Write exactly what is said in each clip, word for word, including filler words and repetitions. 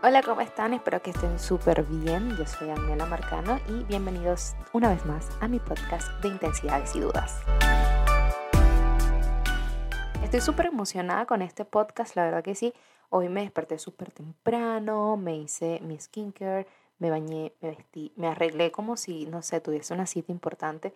Hola, ¿cómo están? Espero que estén súper bien. Yo soy Angela Marcano y bienvenidos una vez más a mi podcast de Intensidades y Dudas. Estoy súper emocionada con este podcast, la verdad que sí. Hoy me desperté súper temprano, me hice mi skincare, me bañé, me vestí, me arreglé como si, no sé, tuviese una cita importante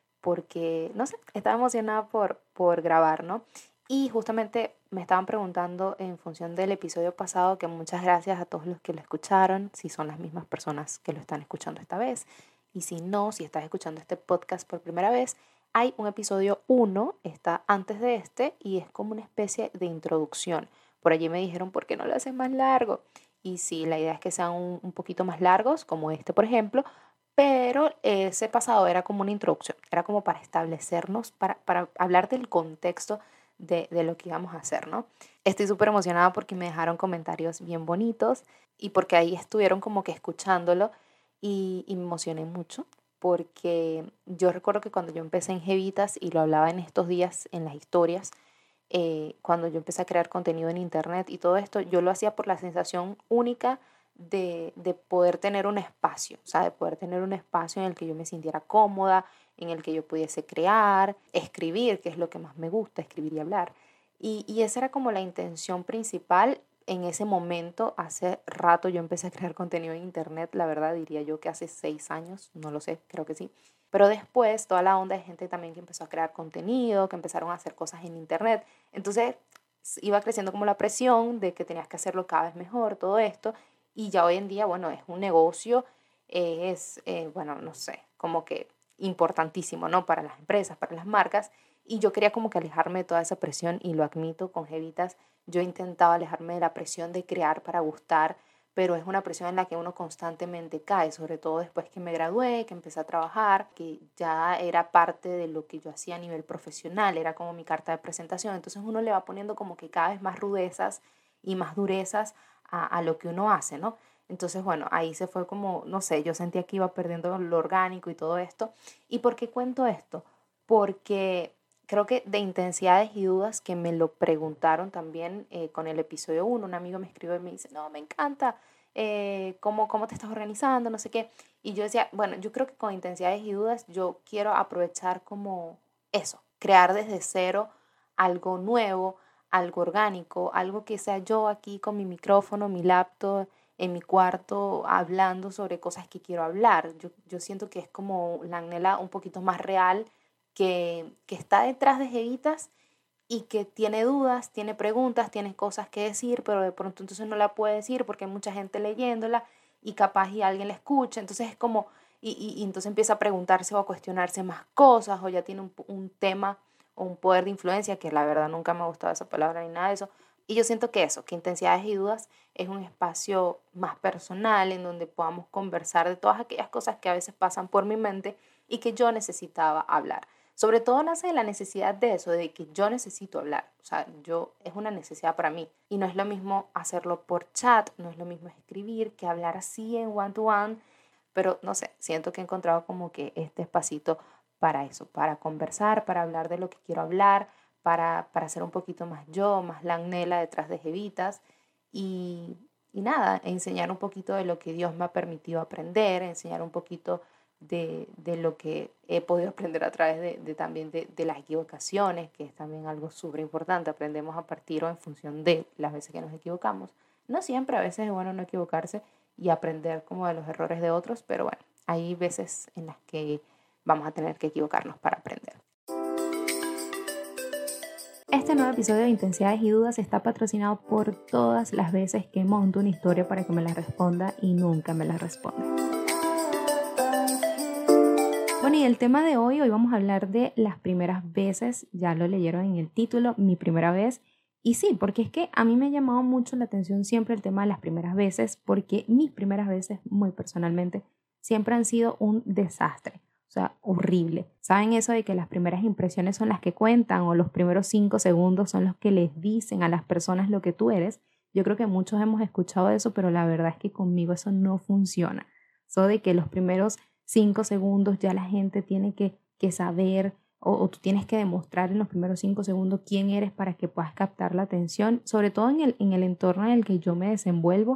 porque, no sé, estaba emocionada por, por grabar, ¿no? Y justamente me estaban preguntando en función del episodio pasado que muchas gracias a todos los que lo escucharon, si son las mismas personas que lo están escuchando esta vez. Y si no, si estás escuchando este podcast por primera vez, hay un episodio uno, está antes de este y es como una especie de introducción. Por allí me dijeron, ¿por qué no lo haces más largo? Y sí, la idea es que sean un, un poquito más largos, como este, por ejemplo, pero ese pasado era como una introducción, era como para establecernos, para, para hablar del contexto de, de lo que íbamos a hacer, ¿no? Estoy súper emocionada porque me dejaron comentarios bien bonitos y porque ahí estuvieron como que escuchándolo y, y me emocioné mucho porque yo recuerdo que cuando yo empecé en Jevitas y lo hablaba en estos días en las historias, eh, cuando yo empecé a crear contenido en internet y todo esto, yo lo hacía por la sensación única de, de poder tener un espacio, o sea, de poder tener un espacio en el que yo me sintiera cómoda, en el que yo pudiese crear, escribir, que es lo que más me gusta, escribir y hablar. Y, y esa era como la intención principal en ese momento. Hace rato yo empecé a crear contenido en internet, la verdad diría yo que hace seis años, no lo sé, creo que sí. Pero después toda la onda de gente también que empezó a crear contenido, que empezaron a hacer cosas en internet. Entonces iba creciendo como la presión de que tenías que hacerlo cada vez mejor, todo esto. Y ya hoy en día, bueno, es un negocio, eh, es, eh, bueno, no sé, como que importantísimo, ¿no? Para las empresas, para las marcas. Y yo quería como que alejarme de toda esa presión y lo admito, con Jevitas yo intentaba alejarme de la presión de crear para gustar, pero es una presión en la que uno constantemente cae, sobre todo después que me gradué, que empecé a trabajar, que ya era parte de lo que yo hacía a nivel profesional, era como mi carta de presentación. Entonces uno le va poniendo como que cada vez más rudezas y más durezas a, a lo que uno hace, ¿no? Entonces, bueno, ahí se fue como, no sé, yo sentía que iba perdiendo lo orgánico y todo esto. ¿Y por qué cuento esto? Porque creo que de intensidades y dudas, que me lo preguntaron también eh, con el episodio uno, un amigo me escribió y me dice, no, me encanta, eh, cómo, cómo te estás organizando, no sé qué. Y yo decía, bueno, yo creo que con intensidades y dudas yo quiero aprovechar como eso, crear desde cero algo nuevo, algo orgánico, algo que sea yo aquí con mi micrófono, mi laptop, en mi cuarto, hablando sobre cosas que quiero hablar. Yo, yo siento que es como la Anela un poquito más real, que, que está detrás de Jevitas y que tiene dudas, tiene preguntas, tiene cosas que decir, pero de pronto entonces no la puede decir porque hay mucha gente leyéndola y capaz y alguien la escucha. Entonces es como, y, y, y entonces empieza a preguntarse o a cuestionarse más cosas, o ya tiene un, un tema o un poder de influencia, que la verdad nunca me ha gustado esa palabra ni nada de eso. Y yo siento que eso, que intensidades y dudas es un espacio más personal en donde podamos conversar de todas aquellas cosas que a veces pasan por mi mente y que yo necesitaba hablar. Sobre todo nace de la necesidad de eso, de que yo necesito hablar. O sea, yo, es una necesidad para mí. Y no es lo mismo hacerlo por chat, no es lo mismo escribir que hablar así en one to one. Pero no sé, siento que he encontrado como que este espacito para eso, para conversar, para hablar de lo que quiero hablar, para, para ser un poquito más yo, más la Agnela detrás de Jevitas. Y, y nada, enseñar un poquito de lo que Dios me ha permitido aprender, enseñar un poquito de, de lo que he podido aprender a través de, de también de, de las equivocaciones, que es también algo súper importante. Aprendemos a partir o en función de las veces que nos equivocamos. No siempre, a veces es bueno no equivocarse y aprender como de los errores de otros, pero bueno, hay veces en las que vamos a tener que equivocarnos para aprender. Este nuevo episodio de Intensidades y Dudas está patrocinado por todas las veces que monto una historia para que me la responda y nunca me la responde. Bueno, y el tema de hoy, hoy vamos a hablar de las primeras veces, ya lo leyeron en el título, mi primera vez. Y sí, porque es que a mí me ha llamado mucho la atención siempre el tema de las primeras veces, porque mis primeras veces, muy personalmente, siempre han sido un desastre, o sea, horrible. ¿Saben eso de que las primeras impresiones son las que cuentan o los primeros cinco segundos son los que les dicen a las personas lo que tú eres? Yo creo que muchos hemos escuchado eso, pero la verdad es que conmigo eso no funciona. Eso de que los primeros cinco segundos ya la gente tiene que, que saber o, o tú tienes que demostrar en los primeros cinco segundos quién eres para que puedas captar la atención, sobre todo en el, en el entorno en el que yo me desenvuelvo,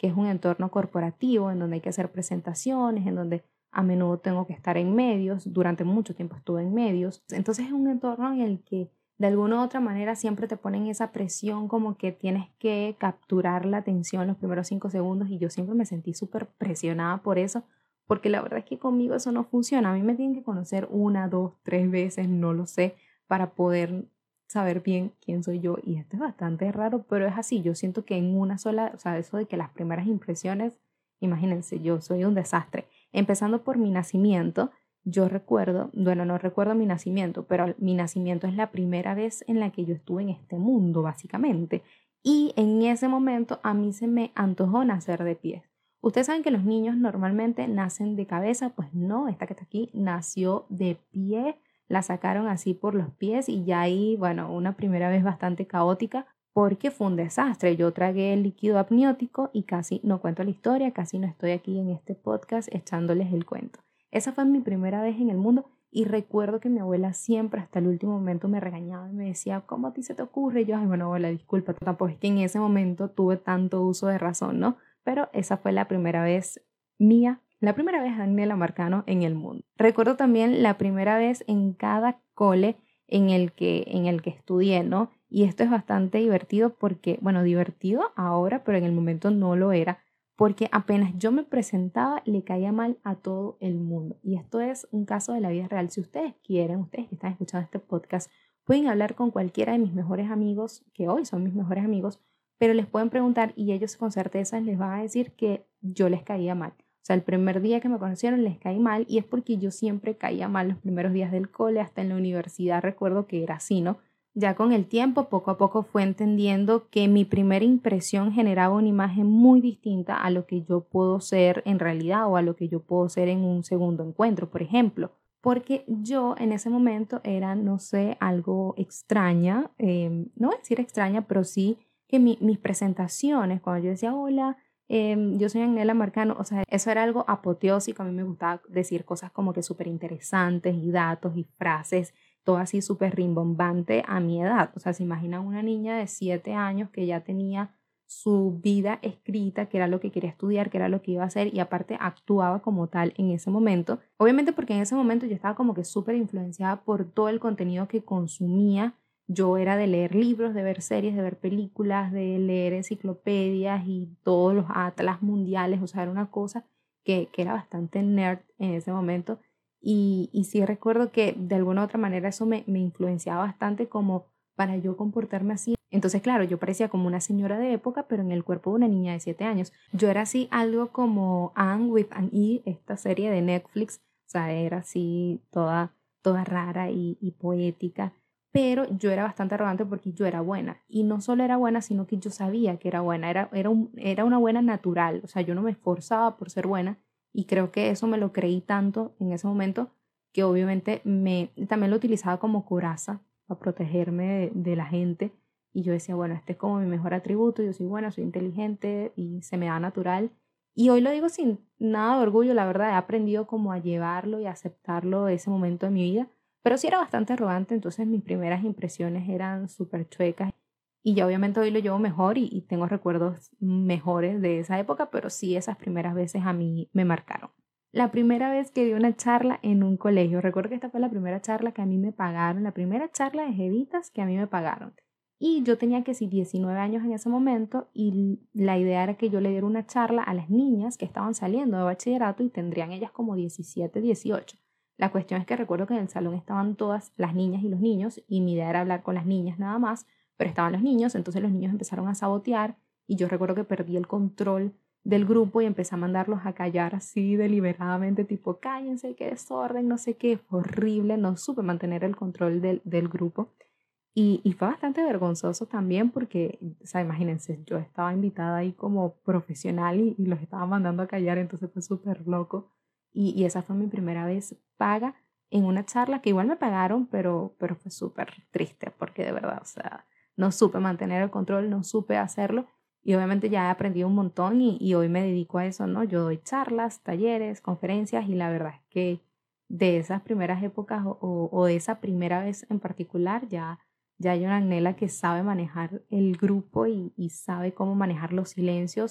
que es un entorno corporativo en donde hay que hacer presentaciones, en donde a menudo tengo que estar en medios, durante mucho tiempo estuve en medios. Entonces es un entorno en el que de alguna u otra manera siempre te ponen esa presión como que tienes que capturar la atención los primeros cinco segundos y yo siempre me sentí súper presionada por eso, porque la verdad es que conmigo eso no funciona. A mí me tienen que conocer una, dos, tres veces, no lo sé, para poder saber bien quién soy yo. Y esto es bastante raro, pero es así. Yo siento que en una sola, o sea, eso de que las primeras impresiones, imagínense, yo soy un desastre. Empezando por mi nacimiento, yo recuerdo, bueno, no recuerdo mi nacimiento, pero mi nacimiento es la primera vez en la que yo estuve en este mundo, básicamente. Y en ese momento a mí se me antojó nacer de pies. Ustedes saben que los niños normalmente nacen de cabeza, pues no, esta que está aquí nació de pie, la sacaron así por los pies y ya ahí, bueno, una primera vez bastante caótica porque fue un desastre. Yo tragué el líquido amniótico y casi no cuento la historia, casi no estoy aquí en este podcast echándoles el cuento. Esa fue mi primera vez en el mundo y recuerdo que mi abuela siempre hasta el último momento me regañaba y me decía, ¿cómo a ti se te ocurre? Y yo, ay, bueno, abuela, disculpa, tampoco es que en ese momento tuve tanto uso de razón, ¿no? Pero esa fue la primera vez mía, la primera vez Agnela Marcano en el mundo. Recuerdo también la primera vez en cada cole en el que, en el que estudié, ¿no? Y esto es bastante divertido porque, bueno, divertido ahora, pero en el momento no lo era, porque apenas yo me presentaba le caía mal a todo el mundo. Y esto es un caso de la vida real. Si ustedes quieren, ustedes que están escuchando este podcast, pueden hablar con cualquiera de mis mejores amigos, que hoy son mis mejores amigos, pero les pueden preguntar y ellos con certeza les van a decir que yo les caía mal. O sea, el primer día que me conocieron les caí mal y es porque yo siempre caía mal los primeros días del cole, hasta en la universidad recuerdo que era así, ¿no? Ya con el tiempo, poco a poco fue entendiendo que mi primera impresión generaba una imagen muy distinta a lo que yo puedo ser en realidad o a lo que yo puedo ser en un segundo encuentro, por ejemplo. Porque yo en ese momento era, no sé, algo extraña, eh, no voy a decir extraña, pero sí que mi, mis presentaciones, cuando yo decía hola, eh, yo soy Agnela Marcano, o sea, eso era algo apoteósico, a mí me gustaba decir cosas como que súper interesantes y datos y frases, todo así súper rimbombante a mi edad, o sea, se imaginan una niña de siete años que ya tenía su vida escrita, que era lo que quería estudiar, que era lo que iba a hacer y aparte actuaba como tal en ese momento, obviamente porque en ese momento yo estaba como que súper influenciada por todo el contenido que consumía. Yo era de leer libros, de ver series, de ver películas, de leer enciclopedias y todos los atlas mundiales, o sea, era una cosa que, que era bastante nerd en ese momento y, y sí recuerdo que de alguna u otra manera eso me, me influenciaba bastante como para yo comportarme así. Entonces, claro, yo parecía como una señora de época, pero en el cuerpo de una niña de siete años. Yo era así algo como Anne with an E, esta serie de Netflix, o sea, era así toda, toda rara y, y poética. Pero yo era bastante arrogante porque yo era buena. Y no solo era buena, sino que yo sabía que era buena. Era, era, un, era una buena natural. O sea, yo no me esforzaba por ser buena. Y creo que eso me lo creí tanto en ese momento que obviamente me, también lo utilizaba como coraza para protegerme de, de la gente. Y yo decía, bueno, este es como mi mejor atributo. Yo soy buena, soy inteligente y se me da natural. Y hoy lo digo sin nada de orgullo. La verdad, he aprendido como a llevarlo y a aceptarlo ese momento de mi vida. Pero sí era bastante arrogante, entonces mis primeras impresiones eran súper chuecas y ya obviamente hoy lo llevo mejor y, y tengo recuerdos mejores de esa época, pero sí esas primeras veces a mí me marcaron. La primera vez que di una charla en un colegio, recuerdo que esta fue la primera charla que a mí me pagaron, la primera charla de jevitas que a mí me pagaron. Y yo tenía que sí diecinueve años en ese momento y la idea era que yo le diera una charla a las niñas que estaban saliendo de bachillerato y tendrían ellas como diecisiete, dieciocho. La cuestión es que recuerdo que en el salón estaban todas las niñas y los niños y mi idea era hablar con las niñas nada más, pero estaban los niños, entonces los niños empezaron a sabotear y yo recuerdo que perdí el control del grupo y empecé a mandarlos a callar así deliberadamente, tipo cállense, qué desorden, no sé qué, fue horrible, no supe mantener el control del, del grupo y, y fue bastante vergonzoso también porque, o sea, imagínense, yo estaba invitada ahí como profesional y, y los estaba mandando a callar, entonces fue súper loco. Y, y esa fue mi primera vez paga en una charla que igual me pagaron, pero, pero fue súper triste porque de verdad, o sea, no supe mantener el control, no supe hacerlo y obviamente ya he aprendido un montón y, y hoy me dedico a eso, ¿no? Yo doy charlas, talleres, conferencias y la verdad es que de esas primeras épocas o, o, o de esa primera vez en particular ya, ya hay una Agnela que sabe manejar el grupo y, y sabe cómo manejar los silencios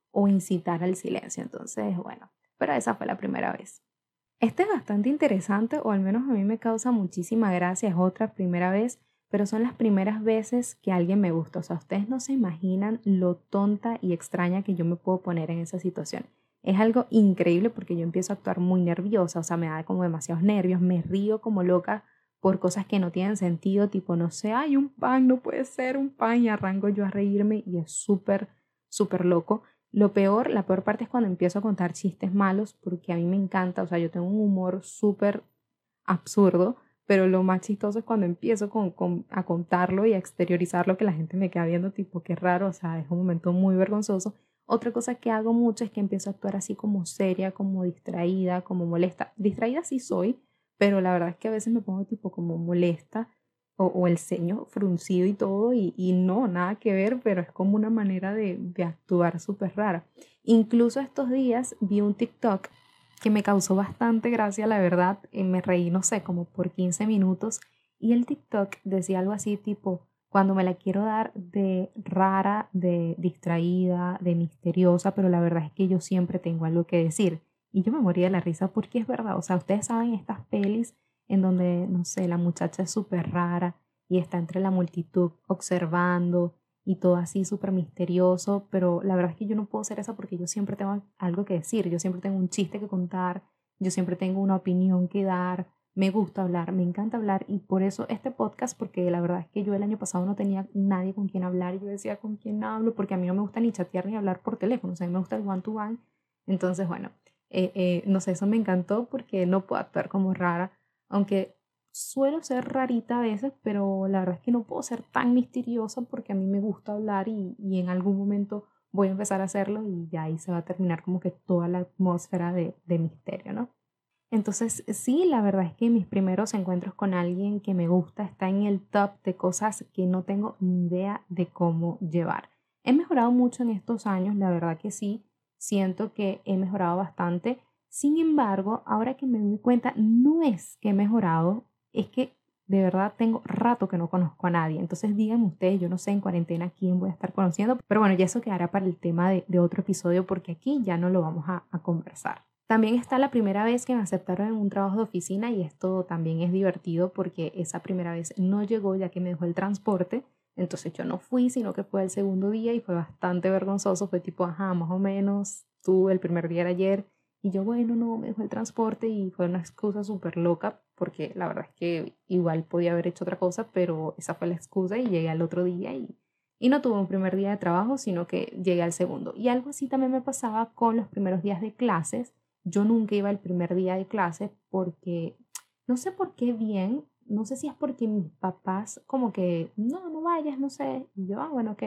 o incitar al silencio. Entonces, bueno, pero esa fue la primera vez. Este es bastante interesante, o al menos a mí me causa muchísima gracia, es otra primera vez, pero son las primeras veces que alguien me gusta. O sea, ustedes no se imaginan lo tonta y extraña que yo me puedo poner en esa situación. Es algo increíble porque yo empiezo a actuar muy nerviosa, o sea, me da como demasiados nervios, me río como loca por cosas que no tienen sentido, tipo, no sé, ay, un pan, no puede ser un pan, y arranco yo a reírme y es súper, súper loco. Lo peor, la peor parte es cuando empiezo a contar chistes malos porque a mí me encanta, o sea, yo tengo un humor súper absurdo, pero lo más chistoso es cuando empiezo con, con, a contarlo y a exteriorizarlo, que la gente me queda viendo tipo, qué raro, o sea, es un momento muy vergonzoso. Otra cosa que hago mucho es que empiezo a actuar así como seria, como distraída, como molesta. Distraída sí soy, pero la verdad es que a veces me pongo tipo como molesta o, o el ceño fruncido y todo y, y no, nada que ver, pero es como una manera de, de actuar súper rara. Incluso estos días vi un TikTok que me causó bastante gracia, la verdad, y me reí, no sé, como por quince minutos y el TikTok decía algo así tipo, cuando me la quiero dar de rara, de distraída, de misteriosa, pero la verdad es que yo siempre tengo algo que decir. Y yo me moría de la risa porque es verdad, o sea, ustedes saben estas pelis en donde, no sé, la muchacha es súper rara y está entre la multitud observando y todo así súper misterioso, pero la verdad es que yo no puedo ser esa porque yo siempre tengo algo que decir, yo siempre tengo un chiste que contar, yo siempre tengo una opinión que dar, me gusta hablar, me encanta hablar y por eso este podcast, porque la verdad es que yo el año pasado no tenía nadie con quien hablar y yo decía con quién hablo, porque a mí no me gusta ni chatear ni hablar por teléfono, o sea, a mí me gusta el one to one, entonces bueno, eh, eh, no sé, eso me encantó porque no puedo actuar como rara, aunque suelo ser rarita a veces, pero la verdad es que no puedo ser tan misteriosa porque a mí me gusta hablar y, y en algún momento voy a empezar a hacerlo y ya ahí se va a terminar como que toda la atmósfera de, de misterio, ¿no? Entonces, sí, la verdad es que mis primeros encuentros con alguien que me gusta está en el top de cosas que no tengo ni idea de cómo llevar. He mejorado mucho en estos años, la verdad que sí, siento que he mejorado bastante. Sin embargo, ahora que me doy cuenta, no es que he mejorado, es que de verdad tengo rato que no conozco a nadie. Entonces díganme ustedes, yo no sé en cuarentena quién voy a estar conociendo, pero bueno, ya eso quedará para el tema de, de otro episodio porque aquí ya no lo vamos a, a conversar. También está la primera vez que me aceptaron en un trabajo de oficina y esto también es divertido porque esa primera vez no llegó ya que me dejó el transporte. Entonces yo no fui, sino que fue el segundo día y fue bastante vergonzoso. Fue tipo, ajá, más o menos, tú el primer día era ayer. Y yo, bueno, no, me dejó el transporte y fue una excusa súper loca porque la verdad es que igual podía haber hecho otra cosa, pero esa fue la excusa y llegué al otro día y, y no tuve un primer día de trabajo, sino que llegué al segundo. Y algo así también me pasaba con los primeros días de clases. Yo nunca iba el primer día de clase porque no sé por qué bien, no sé si es porque mis papás como que, no, no vayas, no sé. Y yo, ah, bueno, ok.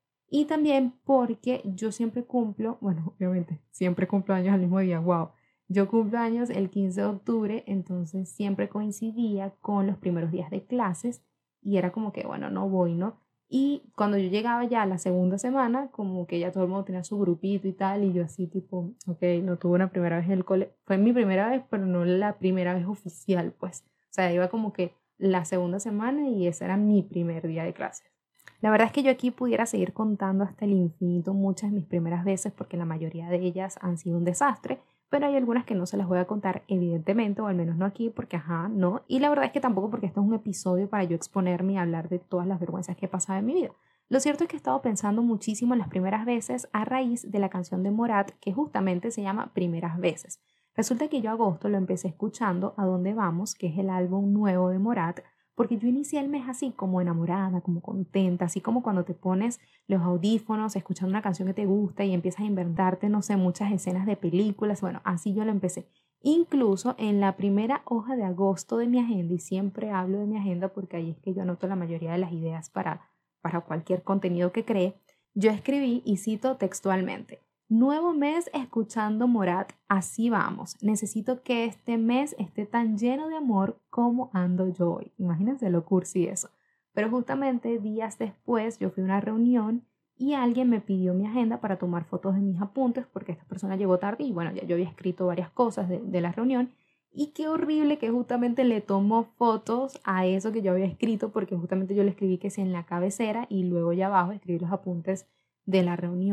Y también porque yo siempre cumplo, bueno, obviamente, siempre cumplo años al mismo día, wow. Yo cumplo años el quince de octubre, entonces siempre coincidía con los primeros días de clases y era como que, bueno, no voy, ¿no? Y cuando yo llegaba ya a la segunda semana, como que ya todo el mundo tenía su grupito y tal, y yo así tipo, ok, no tuve una primera vez en el cole, fue mi primera vez, pero no la primera vez oficial, pues. O sea, iba como que la segunda semana y ese era mi primer día de clases. La verdad es que yo aquí pudiera seguir contando hasta el infinito muchas de mis primeras veces porque la mayoría de ellas han sido un desastre, pero hay algunas que no se las voy a contar evidentemente, o al menos no aquí porque ajá, no. Y la verdad es que tampoco porque esto es un episodio para yo exponerme y hablar de todas las vergüenzas que he pasado en mi vida. Lo cierto es que he estado pensando muchísimo en las primeras veces a raíz de la canción de Morat que justamente se llama Primeras Veces. Resulta que yo agosto lo empecé escuchando A Dónde Vamos, que es el álbum nuevo de Morat, porque yo inicié el mes así como enamorada, como contenta, así como cuando te pones los audífonos escuchando una canción que te gusta y empiezas a inventarte, no sé, muchas escenas de películas. Bueno, así yo lo empecé. Incluso en la primera hoja de agosto de mi agenda, y siempre hablo de mi agenda porque ahí es que yo anoto la mayoría de las ideas para, para cualquier contenido que cree, yo escribí y cito textualmente. Nuevo mes escuchando Morat, así vamos. Necesito que este mes esté tan lleno de amor como ando yo hoy. Imagínense lo cursi eso. Pero justamente días después yo fui a una reunión y alguien me pidió mi agenda para tomar fotos de mis apuntes porque esta persona llegó tarde y bueno, ya yo había escrito varias cosas de, de la reunión y qué horrible que justamente le tomó fotos a eso que yo había escrito porque justamente yo le escribí que es en la cabecera y luego ya abajo escribí los apuntes de la reunión.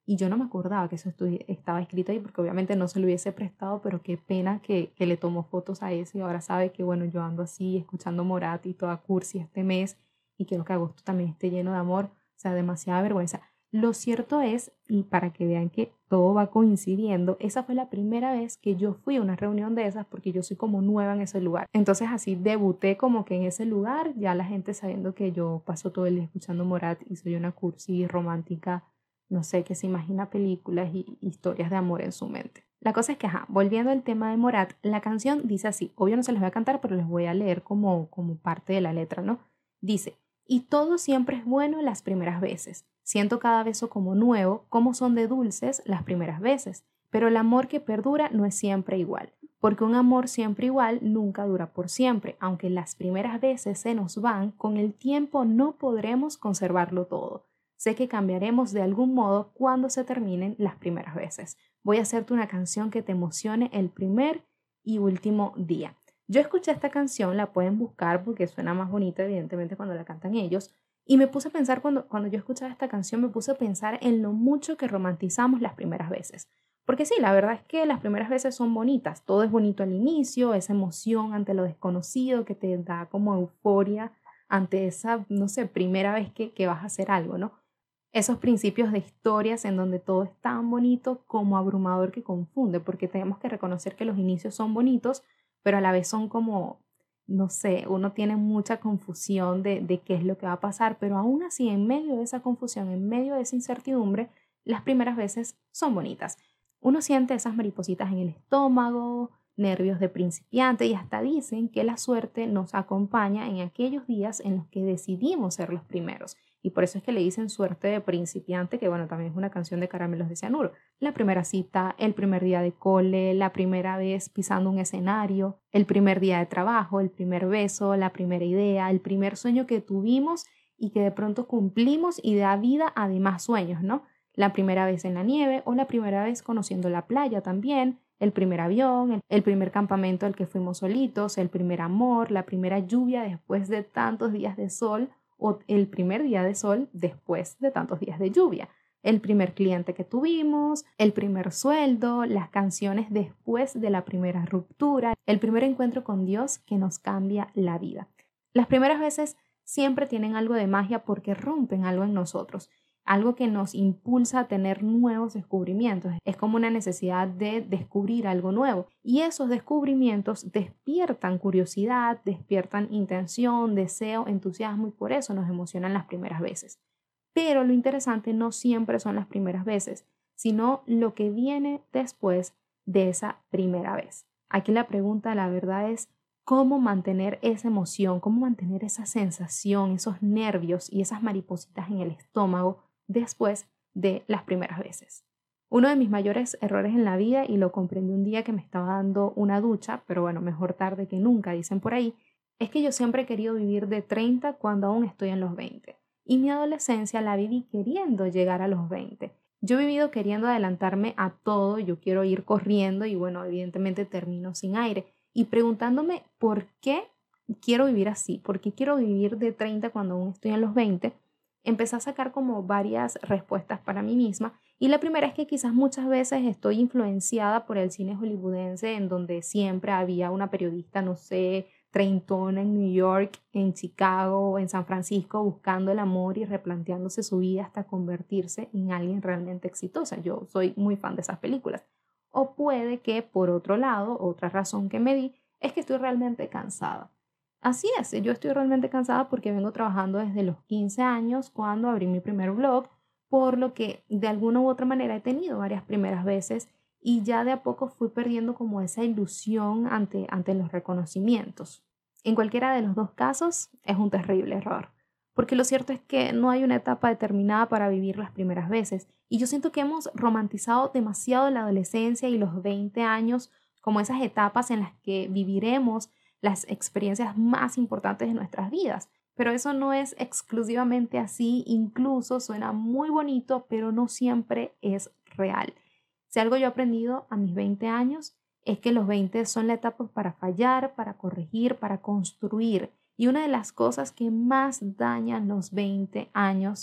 Y yo no me acordaba que eso estu- estaba escrito ahí porque obviamente no se lo hubiese prestado, pero qué pena que, que le tomó fotos a eso y ahora sabe que bueno, yo ando así escuchando Morat y toda cursi este mes y quiero que agosto también esté lleno de amor, o sea, demasiada vergüenza. Lo cierto es, y para que vean que todo va coincidiendo, esa fue la primera vez que yo fui a una reunión de esas porque yo soy como nueva en ese lugar. Entonces así debuté como que en ese lugar, ya la gente sabiendo que yo paso todo el día escuchando Morat y soy una cursi romántica, no sé, que se imagina películas y historias de amor en su mente. La cosa es que, ajá, volviendo al tema de Morat, la canción dice así, obvio no se les voy a cantar, pero les voy a leer como, como parte de la letra, ¿no? Dice, y todo siempre es bueno las primeras veces. Siento cada beso como nuevo, como son de dulces las primeras veces. Pero el amor que perdura no es siempre igual. Porque un amor siempre igual nunca dura por siempre. Aunque las primeras veces se nos van, con el tiempo no podremos conservarlo todo. Sé que cambiaremos de algún modo cuando se terminen las primeras veces. Voy a hacerte una canción que te emocione el primer y último día. Yo escuché esta canción, la pueden buscar porque suena más bonita evidentemente cuando la cantan ellos, y me puse a pensar cuando, cuando yo escuchaba esta canción, me puse a pensar en lo mucho que romantizamos las primeras veces. Porque sí, la verdad es que las primeras veces son bonitas, todo es bonito al inicio, esa emoción ante lo desconocido que te da como euforia ante esa, no sé, primera vez que, que vas a hacer algo, ¿no? Esos principios de historias en donde todo es tan bonito como abrumador que confunde, porque tenemos que reconocer que los inicios son bonitos, pero a la vez son como, no sé, uno tiene mucha confusión de, de qué es lo que va a pasar, pero aún así, en medio de esa confusión, en medio de esa incertidumbre, las primeras veces son bonitas. Uno siente esas maripositas en el estómago, nervios de principiante y hasta dicen que la suerte nos acompaña en aquellos días en los que decidimos ser los primeros. Y por eso es que le dicen suerte de principiante, que bueno, también es una canción de Caramelos de Cianuro. La primera cita, el primer día de cole, la primera vez pisando un escenario, el primer día de trabajo, el primer beso, la primera idea, el primer sueño que tuvimos y que de pronto cumplimos y da vida a demás sueños, ¿no? La primera vez en la nieve o la primera vez conociendo la playa también, el primer avión, el primer campamento al que fuimos solitos, el primer amor, la primera lluvia después de tantos días de sol o el primer día de sol después de tantos días de lluvia, el primer cliente que tuvimos, el primer sueldo, las canciones después de la primera ruptura, el primer encuentro con Dios que nos cambia la vida. Las primeras veces siempre tienen algo de magia porque rompen algo en nosotros, algo que nos impulsa a tener nuevos descubrimientos. Es como una necesidad de descubrir algo nuevo. Y esos descubrimientos despiertan curiosidad, despiertan intención, deseo, entusiasmo y por eso nos emocionan las primeras veces. Pero lo interesante no siempre son las primeras veces, sino lo que viene después de esa primera vez. Aquí la pregunta, la verdad, es cómo mantener esa emoción, cómo mantener esa sensación, esos nervios y esas maripositas en el estómago después de las primeras veces. Uno de mis mayores errores en la vida, y lo comprendí un día que me estaba dando una ducha, pero bueno, mejor tarde que nunca, dicen por ahí, es que yo siempre he querido vivir de treinta cuando aún estoy en los veinte. Y mi adolescencia la viví queriendo llegar a los veinte. Yo he vivido queriendo adelantarme a todo, yo quiero ir corriendo y bueno, evidentemente termino sin aire. Y preguntándome por qué quiero vivir así, por qué quiero vivir de treinta cuando aún estoy en los veinte, empecé a sacar como varias respuestas para mí misma y la primera es que quizás muchas veces estoy influenciada por el cine hollywoodense en donde siempre había una periodista, no sé, treintona en New York, en Chicago, en San Francisco buscando el amor y replanteándose su vida hasta convertirse en alguien realmente exitosa. Yo soy muy fan de esas películas. O puede que por otro lado, otra razón que me di es que estoy realmente cansada. Así es, yo estoy realmente cansada porque vengo trabajando desde los quince años cuando abrí mi primer blog, por lo que de alguna u otra manera he tenido varias primeras veces y ya de a poco fui perdiendo como esa ilusión ante, ante los reconocimientos. En cualquiera de los dos casos es un terrible error, porque lo cierto es que no hay una etapa determinada para vivir las primeras veces y yo siento que hemos romantizado demasiado la adolescencia y los veinte años como esas etapas en las que viviremos las experiencias más importantes de nuestras vidas. Pero eso no es exclusivamente así, incluso suena muy bonito, pero no siempre es real. Si algo yo he aprendido a mis veinte años es que los veinte son la etapa para fallar, para corregir, para construir. Y una de las cosas que más dañan los veinte años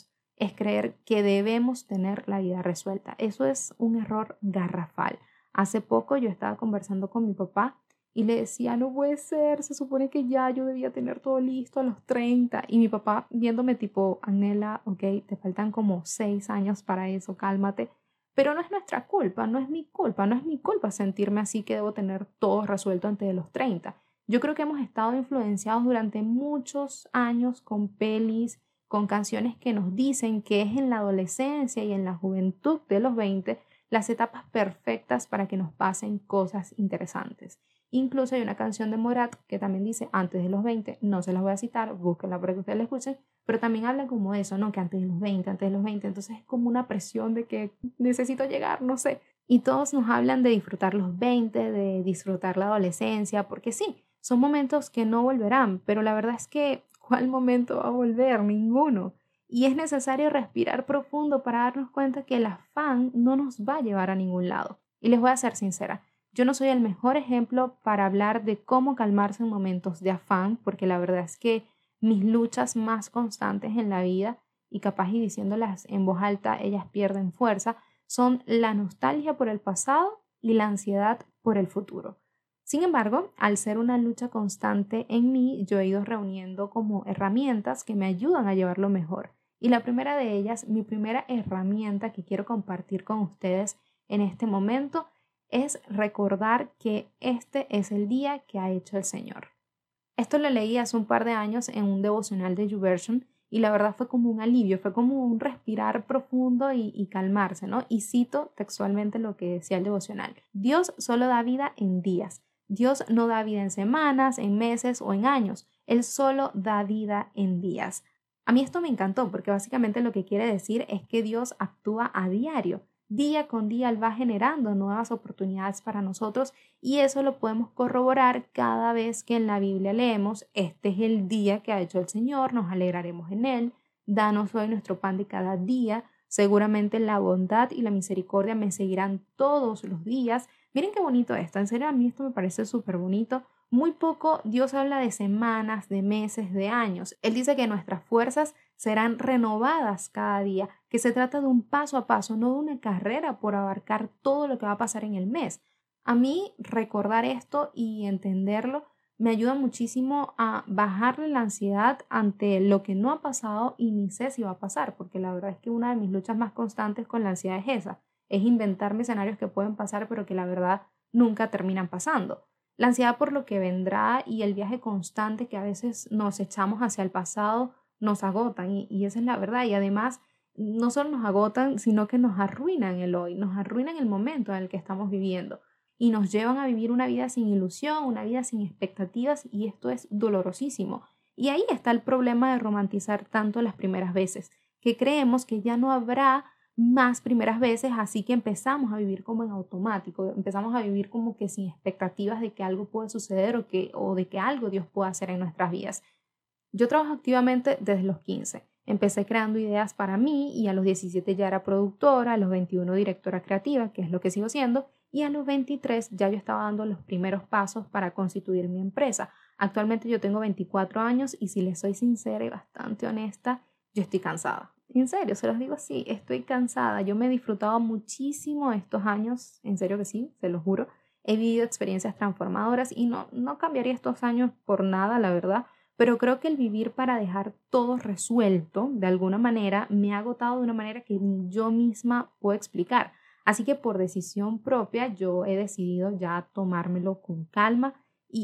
es creer que debemos tener la vida resuelta. Eso es un error garrafal. Hace poco yo estaba conversando con mi papá y le decía, no puede ser, se supone que ya yo debía tener todo listo a los treinta. Y mi papá viéndome tipo, Anela, ok, te faltan como seis años para eso, cálmate. Pero no es nuestra culpa, no es mi culpa, no es mi culpa sentirme así que debo tener todo resuelto antes de los treinta. Yo creo que hemos estado influenciados durante muchos años con pelis, con canciones que nos dicen que es en la adolescencia y en la juventud de los veinte las etapas perfectas para que nos pasen cosas interesantes. Incluso hay una canción de Morat que también dice antes de los veinte, no se las voy a citar, búsquenla para que ustedes la escuchen, pero también habla como de eso, ¿no? Que antes de los veinte, antes de los veinte, entonces es como una presión de que necesito llegar, no sé. Y todos nos hablan de disfrutar los veinte, de disfrutar la adolescencia, porque sí, son momentos que no volverán, pero la verdad es que ¿cuál momento va a volver? Ninguno. Y es necesario respirar profundo para darnos cuenta que el afán no nos va a llevar a ningún lado. Y les voy a ser sincera, yo no soy el mejor ejemplo para hablar de cómo calmarse en momentos de afán, porque la verdad es que mis luchas más constantes en la vida, y capaz y diciéndolas en voz alta, ellas pierden fuerza, son la nostalgia por el pasado y la ansiedad por el futuro. Sin embargo, al ser una lucha constante en mí, yo he ido reuniendo como herramientas que me ayudan a llevarlo mejor. Y la primera de ellas, mi primera herramienta que quiero compartir con ustedes en este momento, es recordar que este es el día que ha hecho el Señor. Esto lo leí hace un par de años en un devocional de YouVersion y la verdad fue como un alivio, fue como un respirar profundo y, y calmarse, ¿no? Y cito textualmente lo que decía el devocional. Dios solo da vida en días. Dios no da vida en semanas, en meses o en años. Él solo da vida en días. A mí esto me encantó porque básicamente lo que quiere decir es que Dios actúa a diario. Día con día Él va generando nuevas oportunidades para nosotros y eso lo podemos corroborar cada vez que en la Biblia leemos, este es el día que ha hecho el Señor, nos alegraremos en Él, danos hoy nuestro pan de cada día, seguramente la bondad y la misericordia me seguirán todos los días. Miren qué bonito esto, en serio a mí esto me parece súper bonito. Muy poco Dios habla de semanas, de meses, de años. Él dice que nuestras fuerzas serán renovadas cada día, que se trata de un paso a paso, no de una carrera por abarcar todo lo que va a pasar en el mes. A mí recordar esto y entenderlo me ayuda muchísimo a bajarle la ansiedad ante lo que no ha pasado y ni sé si va a pasar, porque la verdad es que una de mis luchas más constantes con la ansiedad es esa, es inventarme escenarios que pueden pasar pero que la verdad nunca terminan pasando. La ansiedad por lo que vendrá y el viaje constante que a veces nos echamos hacia el pasado nos agotan y, y esa es la verdad. Y además no solo nos agotan, sino que nos arruinan el hoy, nos arruinan el momento en el que estamos viviendo y nos llevan a vivir una vida sin ilusión, una vida sin expectativas y esto es dolorosísimo. Y ahí está el problema de romantizar tanto las primeras veces, que creemos que ya no habrá más primeras veces, así que empezamos a vivir como en automático, empezamos a vivir como que sin expectativas de que algo puede suceder o, que, o de que algo Dios pueda hacer en nuestras vidas. Yo trabajo activamente desde los quince. Empecé creando ideas para mí y a los diecisiete ya era productora, a los veintiuno directora creativa, que es lo que sigo siendo, y a los veintitrés ya yo estaba dando los primeros pasos para constituir mi empresa. Actualmente yo tengo veinticuatro años y si les soy sincera y bastante honesta, yo estoy cansada. En serio, se los digo así, estoy cansada. Yo me he disfrutado muchísimo estos años, en serio que sí, se los juro. He vivido experiencias transformadoras y no, no cambiaría estos años por nada, la verdad. Pero creo que el vivir para dejar todo resuelto, de alguna manera, me ha agotado de una manera que ni yo misma puedo explicar. Así que por decisión propia yo he decidido ya tomármelo con calma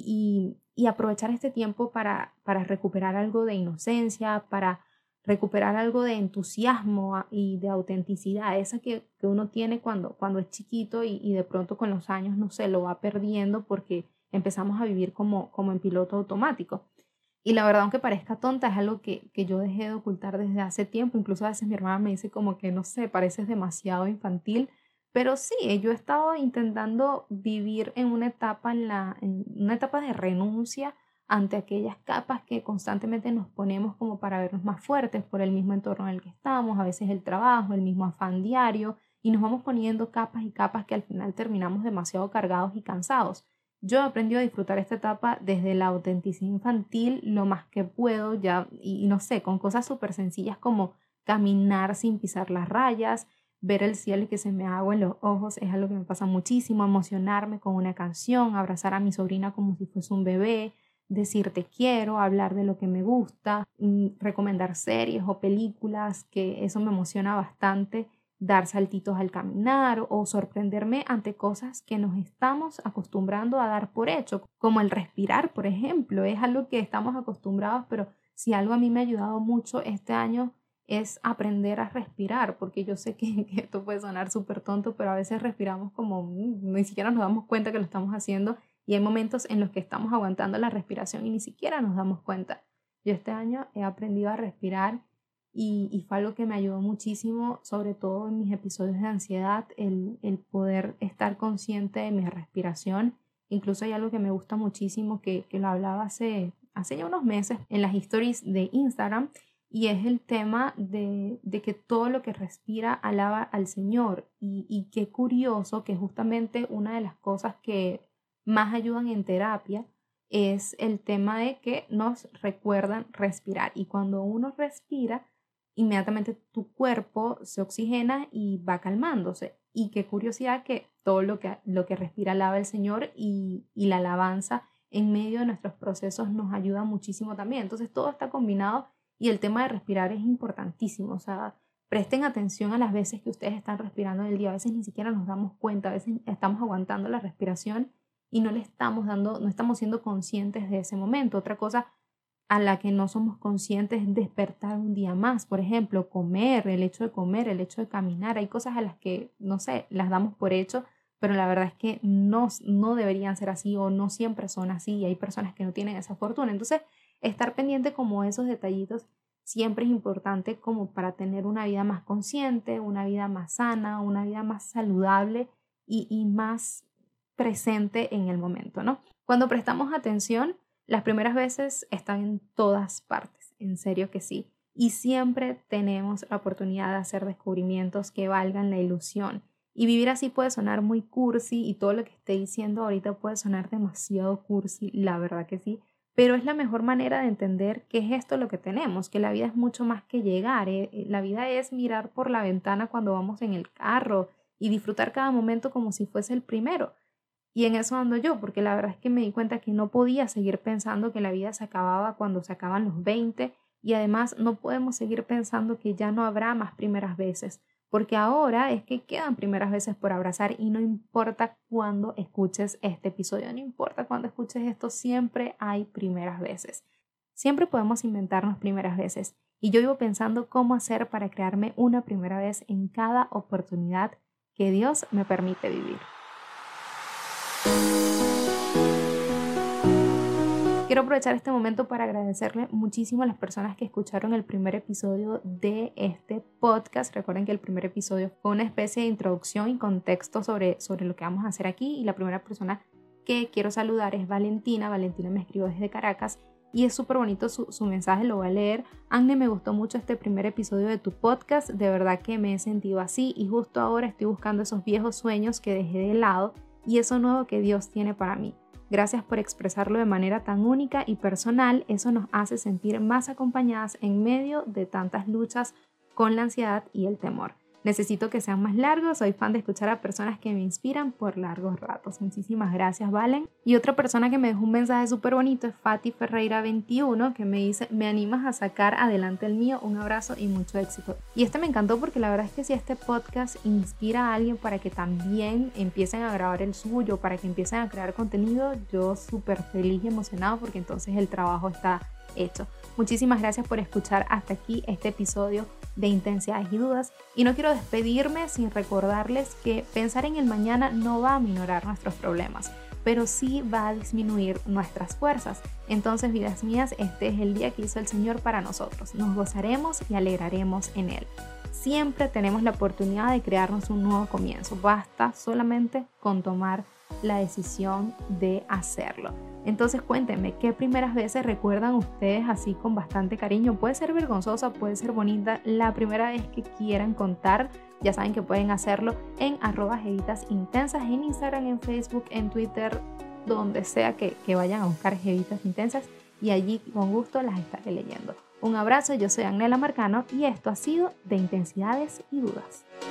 y, y, y aprovechar este tiempo para, para recuperar algo de inocencia, para recuperar algo de entusiasmo y de autenticidad, esa que, que uno tiene cuando, cuando es chiquito y, y de pronto con los años, no sé, lo va perdiendo porque empezamos a vivir como, como en piloto automático. Y la verdad, aunque parezca tonta, es algo que, que yo dejé de ocultar desde hace tiempo. Incluso a veces mi hermana me dice como que, no sé, pareces demasiado infantil. Pero sí, yo he estado intentando vivir en una etapa, en la, en una etapa de renuncia ante aquellas capas que constantemente nos ponemos como para vernos más fuertes por el mismo entorno en el que estamos, a veces el trabajo, el mismo afán diario, y nos vamos poniendo capas y capas que al final terminamos demasiado cargados y cansados. Yo he aprendido a disfrutar esta etapa desde la autenticidad infantil lo más que puedo ya, y, y no sé, con cosas súper sencillas como caminar sin pisar las rayas, ver el cielo y que se me agua en los ojos es algo que me pasa muchísimo, emocionarme con una canción, abrazar a mi sobrina como si fuese un bebé, decir te quiero, hablar de lo que me gusta, recomendar series o películas, que eso me emociona bastante, dar saltitos al caminar o sorprenderme ante cosas que nos estamos acostumbrando a dar por hecho, como el respirar, por ejemplo. Es algo que estamos acostumbrados, pero si algo a mí me ha ayudado mucho este año es aprender a respirar, porque yo sé que, que esto puede sonar súper tonto, pero a veces respiramos como mmm, ni siquiera nos damos cuenta que lo estamos haciendo, y hay momentos en los que estamos aguantando la respiración y ni siquiera nos damos cuenta. Yo este año he aprendido a respirar y, y fue algo que me ayudó muchísimo, sobre todo en mis episodios de ansiedad, el, el poder estar consciente de mi respiración. Incluso hay algo que me gusta muchísimo, que, que lo hablaba hace, hace ya unos meses en las stories de Instagram, y es el tema de, de que todo lo que respira alaba al Señor. Y, y qué curioso que justamente una de las cosas que más ayudan en terapia es el tema de que nos recuerdan respirar. Y cuando uno respira, inmediatamente tu cuerpo se oxigena y va calmándose. Y qué curiosidad que todo lo que, lo que respira alaba al Señor, y, y la alabanza en medio de nuestros procesos nos ayuda muchísimo también. Entonces todo está combinado. Y el tema de respirar es importantísimo, o sea, presten atención a las veces que ustedes están respirando en el día. A veces ni siquiera nos damos cuenta, a veces estamos aguantando la respiración y no le estamos dando, no estamos siendo conscientes de ese momento. Otra cosa a la que no somos conscientes es despertar un día más. Por ejemplo, comer, el hecho de comer, el hecho de caminar. Hay cosas a las que, no sé, las damos por hecho, pero la verdad es que no, no deberían ser así o no siempre son así, y hay personas que no tienen esa fortuna. Entonces, estar pendiente como esos detallitos siempre es importante, como para tener una vida más consciente, una vida más sana, una vida más saludable y, y más presente en el momento, ¿no? Cuando prestamos atención, las primeras veces están en todas partes, en serio que sí. Y siempre tenemos la oportunidad de hacer descubrimientos que valgan la ilusión. Y vivir así puede sonar muy cursi, y todo lo que estoy diciendo ahorita puede sonar demasiado cursi, la verdad que sí. Pero es la mejor manera de entender qué es esto lo que tenemos, que la vida es mucho más que llegar. ¿eh? La vida es mirar por la ventana cuando vamos en el carro y disfrutar cada momento como si fuese el primero. Y en eso ando yo, porque la verdad es que me di cuenta que no podía seguir pensando que la vida se acababa cuando se acaban los veinte, y además no podemos seguir pensando que ya no habrá más primeras veces, porque ahora es que quedan primeras veces por abrazar, y no importa cuándo escuches este episodio, no importa cuándo escuches esto, siempre hay primeras veces. Siempre podemos inventarnos primeras veces, y yo vivo pensando cómo hacer para crearme una primera vez en cada oportunidad que Dios me permite vivir. Quiero aprovechar este momento para agradecerle muchísimo a las personas que escucharon el primer episodio de este podcast. Recuerden que el primer episodio fue una especie de introducción y contexto sobre, sobre lo que vamos a hacer aquí, y la primera persona que quiero saludar es Valentina. Valentina me escribió desde Caracas y es súper bonito su, su mensaje, lo voy a leer. Agne, me gustó mucho este primer episodio de tu podcast, de verdad que me he sentido así, y justo ahora estoy buscando esos viejos sueños que dejé de lado y eso nuevo que Dios tiene para mí. Gracias por expresarlo de manera tan única y personal, eso nos hace sentir más acompañadas en medio de tantas luchas con la ansiedad y el temor. Necesito que sean más largos, soy fan de escuchar a personas que me inspiran por largos ratos. Muchísimas gracias, Valen. Y otra persona que me dejó un mensaje súper bonito es Fati Ferreira veintiuno, que me dice: me animas a sacar adelante el mío, un abrazo y mucho éxito. Y este me encantó porque la verdad es que si este podcast inspira a alguien para que también empiecen a grabar el suyo, para que empiecen a crear contenido, yo súper feliz y emocionado, porque entonces el trabajo está hecho. Muchísimas gracias por escuchar hasta aquí este episodio de Intensidades y Dudas, y no quiero despedirme sin recordarles que pensar en el mañana no va a minorar nuestros problemas, pero sí va a disminuir nuestras fuerzas. Entonces, vidas mías, este es el día que hizo el Señor para nosotros. Nos gozaremos y alegraremos en Él. Siempre tenemos la oportunidad de crearnos un nuevo comienzo. Basta solamente con tomar la decisión de hacerlo. Entonces cuéntenme, ¿qué primeras veces recuerdan ustedes así con bastante cariño? Puede ser vergonzosa, puede ser bonita, la primera vez que quieran contar. Ya saben que pueden hacerlo en arroba Jevitas Intensas, en Instagram, en Facebook, en Twitter, donde sea que, que vayan a buscar Jevitas Intensas. y allí con gusto las estaré leyendo. Un abrazo, yo soy Agnela Marcano y esto ha sido De Intensidades y Dudas.